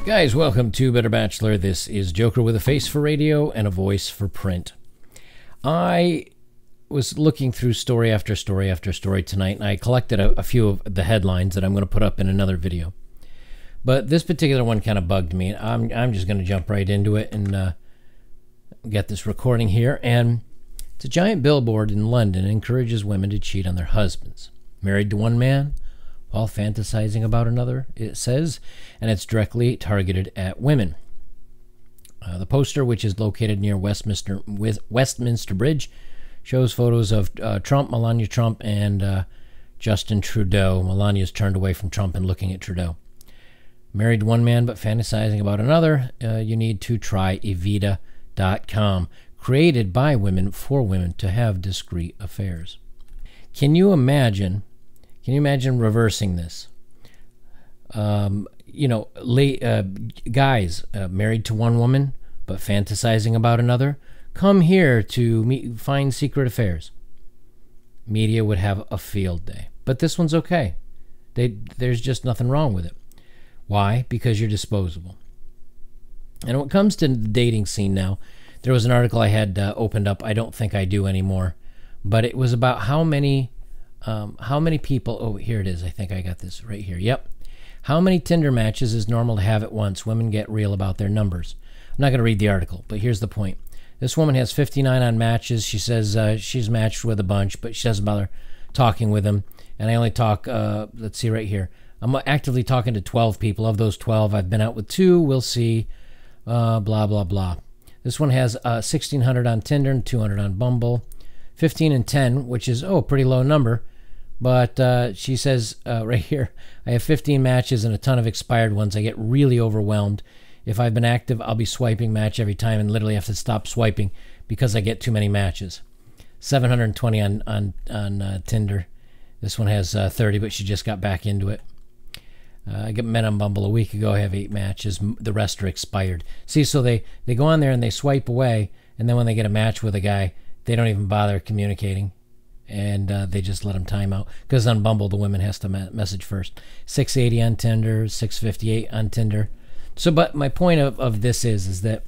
Guys, welcome to Better Bachelor. This is Joker with a face for radio and a voice for print. I was looking through story after story after story tonight, and I collected a few of the headlines that I'm going to put up in another video. But this particular one kind of bugged me. I'm just going to jump right into it and get this recording here. And it's a giant billboard in London encourages women to cheat on their husbands. Married to one man while fantasizing about another, it says, and it's directly targeted at women. The poster, which is located near Westminster Bridge, shows photos of Trump, Melania Trump, and Justin Trudeau. Melania's turned away from Trump and looking at Trudeau. Married to one man but fantasizing about another, you need to try Evita.com, created by women for women to have discreet affairs. Can you imagine reversing this? Guys married to one woman but fantasizing about another, come here to find secret affairs. Media would have a field day. But this one's okay. There's just nothing wrong with it. Why? Because you're disposable. And when it comes to the dating scene now, there was an article I had opened up. I don't think I do anymore. But it was about how many people... Oh, here it is. I think I got this right here. Yep. How many Tinder matches is normal to have at once? Women get real about their numbers. I'm not going to read the article, but here's the point. This woman has 59 on matches. She says she's matched with a bunch, but she doesn't bother talking with them. And I only talk, let's see right here. I'm actively talking to 12 people. Of those 12, I've been out with 2. We'll see. Blah, blah, blah. This one has 1,600 on Tinder and 200 on Bumble. 15 and 10, which is, a pretty low number. But she says right here, I have 15 matches and a ton of expired ones. I get really overwhelmed. If I've been active, I'll be swiping match every time and literally have to stop swiping because I get too many matches. 720 on Tinder. This one has 30, but she just got back into it. I met on Bumble a week ago. I have 8 matches. The rest are expired. See, so they go on there and they swipe away, and then when they get a match with a guy, they don't even bother communicating. And they just let them time out. Because on Bumble, the women has to message first. 680 on Tinder, 658 on Tinder. So, but my point of this is that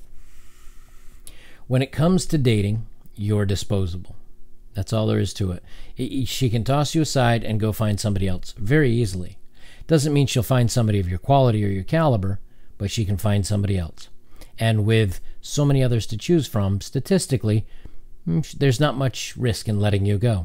when it comes to dating, you're disposable. That's all there is to it. She can toss you aside and go find somebody else very easily. Doesn't mean she'll find somebody of your quality or your caliber, but she can find somebody else. And with so many others to choose from, statistically, there's not much risk in letting you go.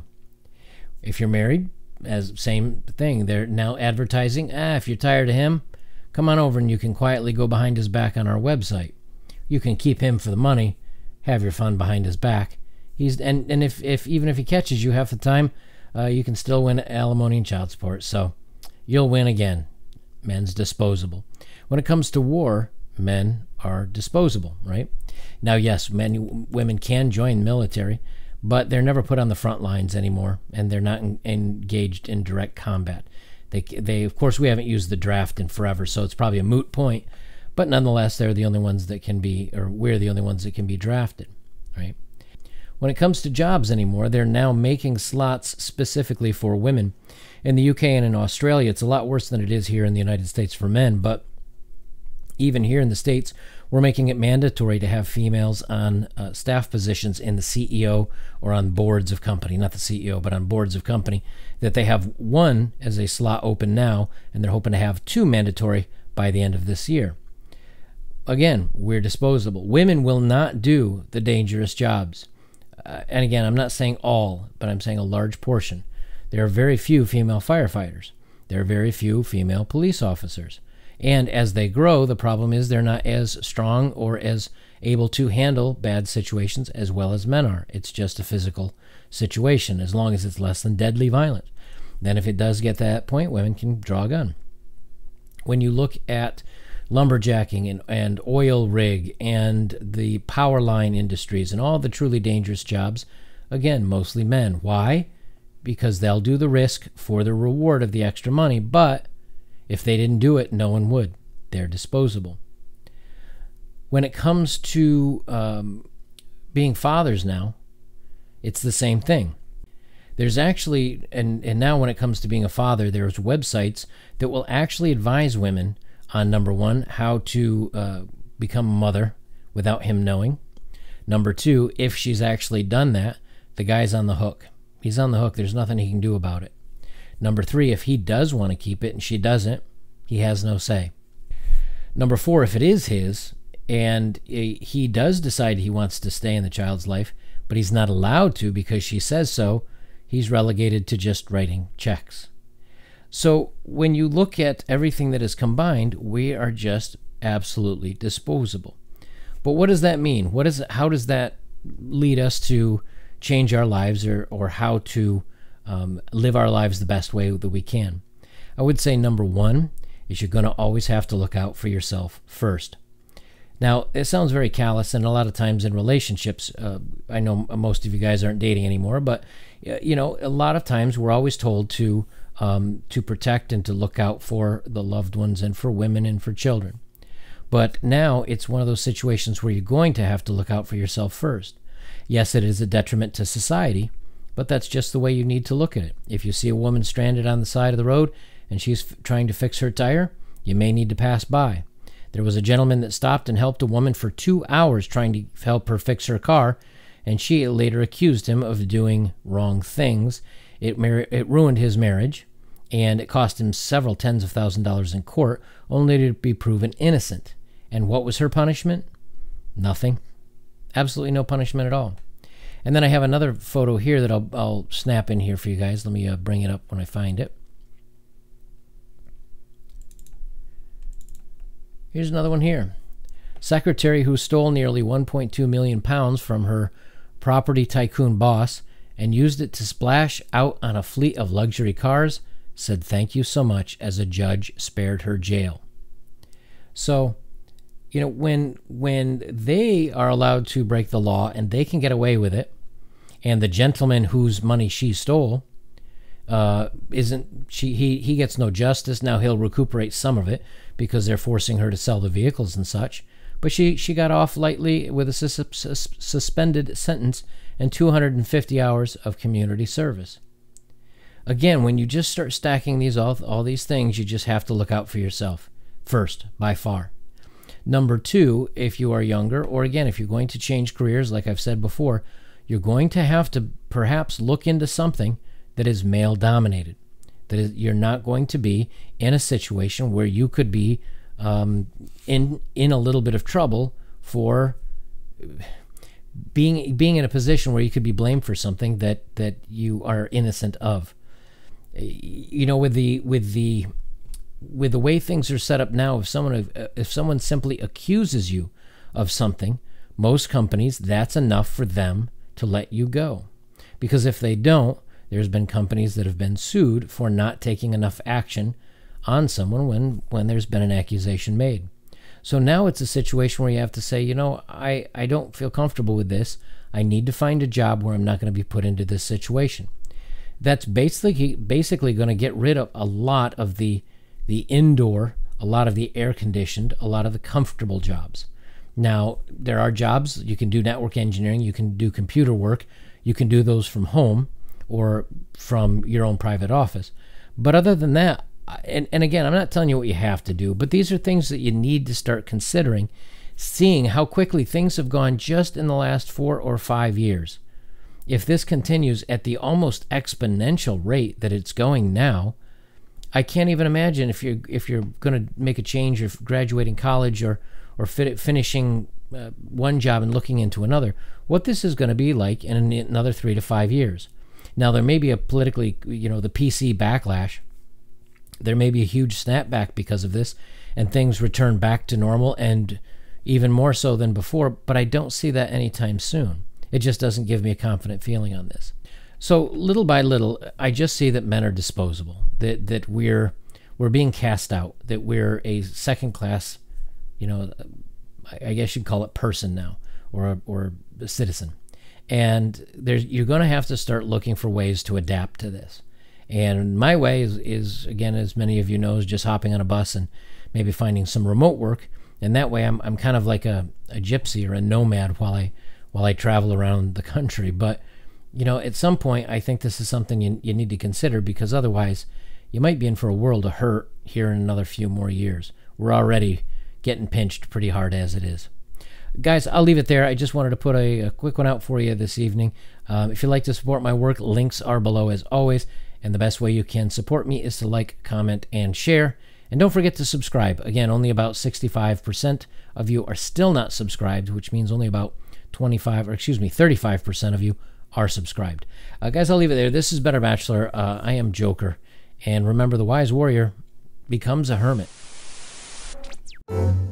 If you're married, same thing. They're now advertising, if you're tired of him, come on over and you can quietly go behind his back on our website. You can keep him for the money, have your fun behind his back. And if even if he catches you half the time, you can still win alimony and child support. So you'll win again. Men's disposable. When it comes to war, men are disposable, right? Now, yes, women can join the military, but they're never put on the front lines anymore, and they're not engaged in direct combat. They of course, we haven't used the draft in forever, so it's probably a moot point, but nonetheless, they're the only ones that can be, or we're the only ones that can be drafted, right? When it comes to jobs anymore, they're now making slots specifically for women. In the UK and in Australia, it's a lot worse than it is here in the United States for men, but even here in the States, we're making it mandatory to have females on staff positions in the CEO or on boards of company, not the CEO, but on boards of company, that they have 1 as a slot open now, and they're hoping to have 2 mandatory by the end of this year. Again, we're disposable. Women will not do the dangerous jobs. And again, I'm not saying all, but I'm saying a large portion. There are very few female firefighters. There are very few female police officers. And as they grow, the problem is they're not as strong or as able to handle bad situations as well as men are. It's just a physical situation, as long as it's less than deadly violent. Then if it does get to that point, women can draw a gun. When you look at lumberjacking and oil rig and the power line industries and all the truly dangerous jobs, again, mostly men. Why? Because they'll do the risk for the reward of the extra money, but if they didn't do it, no one would. They're disposable. When it comes to being fathers now, it's the same thing. There's actually, and now when it comes to being a father, there's websites that will actually advise women on number one, how to become a mother without him knowing. Number two, if she's actually done that, the guy's on the hook. He's on the hook. There's nothing he can do about it. Number three, if he does want to keep it and she doesn't, he has no say. Number four, if it is his and he does decide he wants to stay in the child's life, but he's not allowed to because she says so, he's relegated to just writing checks. So when you look at everything that is combined, we are just absolutely disposable. But what does that mean? How does that lead us to change our lives or how to live our lives the best way that we can? I would say number one is you're going to always have to look out for yourself first. Now, it sounds very callous, and a lot of times in relationships, I know most of you guys aren't dating anymore, but a lot of times we're always told to protect and to look out for the loved ones and for women and for children. But now it's one of those situations where you're going to have to look out for yourself first. Yes, it is a detriment to society, but that's just the way you need to look at it. If you see a woman stranded on the side of the road and she's trying to fix her tire, you may need to pass by. There was a gentleman that stopped and helped a woman for 2 hours trying to help her fix her car, and she later accused him of doing wrong things. It ruined his marriage, and it cost him several tens of thousands of dollars in court, only to be proven innocent. And what was her punishment? Nothing. Absolutely no punishment at all. And then I have another photo here that I'll snap in here for you guys. Let me bring it up when I find it. Here's another one here. Secretary who stole nearly 1.2 million pounds from her property tycoon boss and used it to splash out on a fleet of luxury cars said thank you so much as a judge spared her jail. So, when they are allowed to break the law and they can get away with it, and the gentleman whose money she stole he gets no justice. Now he'll recuperate some of it because they're forcing her to sell the vehicles and such. But she got off lightly with a suspended sentence and 250 hours of community service. Again, when you just start stacking all these things, you just have to look out for yourself first, by far. Number two, if you are younger, or again, if you're going to change careers, like I've said before, you're going to have to perhaps look into something that is male-dominated. That is, you're not going to be in a situation where you could be in a little bit of trouble for being in a position where you could be blamed for something that you are innocent of. With the way things are set up now, if someone simply accuses you of something, most companies, that's enough for them to let you go. Because if they don't, there's been companies that have been sued for not taking enough action on someone when there's been an accusation made. So now it's a situation where you have to say, I don't feel comfortable with this. I need to find a job where I'm not going to be put into this situation. That's basically going to get rid of a lot of the indoor, a lot of the air-conditioned, a lot of the comfortable jobs. Now, there are jobs, you can do network engineering, you can do computer work, you can do those from home or from your own private office. But other than that, and again, I'm not telling you what you have to do, but these are things that you need to start considering, seeing how quickly things have gone just in the last 4 or 5 years. If this continues at the almost exponential rate that it's going now, I can't even imagine if you're going to make a change of graduating college or finishing one job and looking into another, what this is going to be like in another 3 to 5 years. Now, there may be a politically, the PC backlash. There may be a huge snapback because of this, and things return back to normal, and even more so than before, but I don't see that anytime soon. It just doesn't give me a confident feeling on this. So little by little, I just see that men are disposable, that we're being cast out, that we're a second-class, I guess you'd call it person now, or a citizen. And you're going to have to start looking for ways to adapt to this. And my way is again, as many of you know, is just hopping on a bus and maybe finding some remote work. And that way I'm kind of like a gypsy or a nomad while I travel around the country. But, at some point, I think this is something you need to consider, because otherwise you might be in for a world of hurt here in another few more years, We're already getting pinched pretty hard as it is. Guys, I'll leave it there. I just wanted to put a quick one out for you this evening. If you'd like to support my work, links are below as always. And the best way you can support me is to like, comment, and share. And don't forget to subscribe. Again, only about 65% of you are still not subscribed, which means only about 35% of you are subscribed. Guys, I'll leave it there. This is Better Bachelor. I am Joker. And remember, the wise warrior becomes a hermit.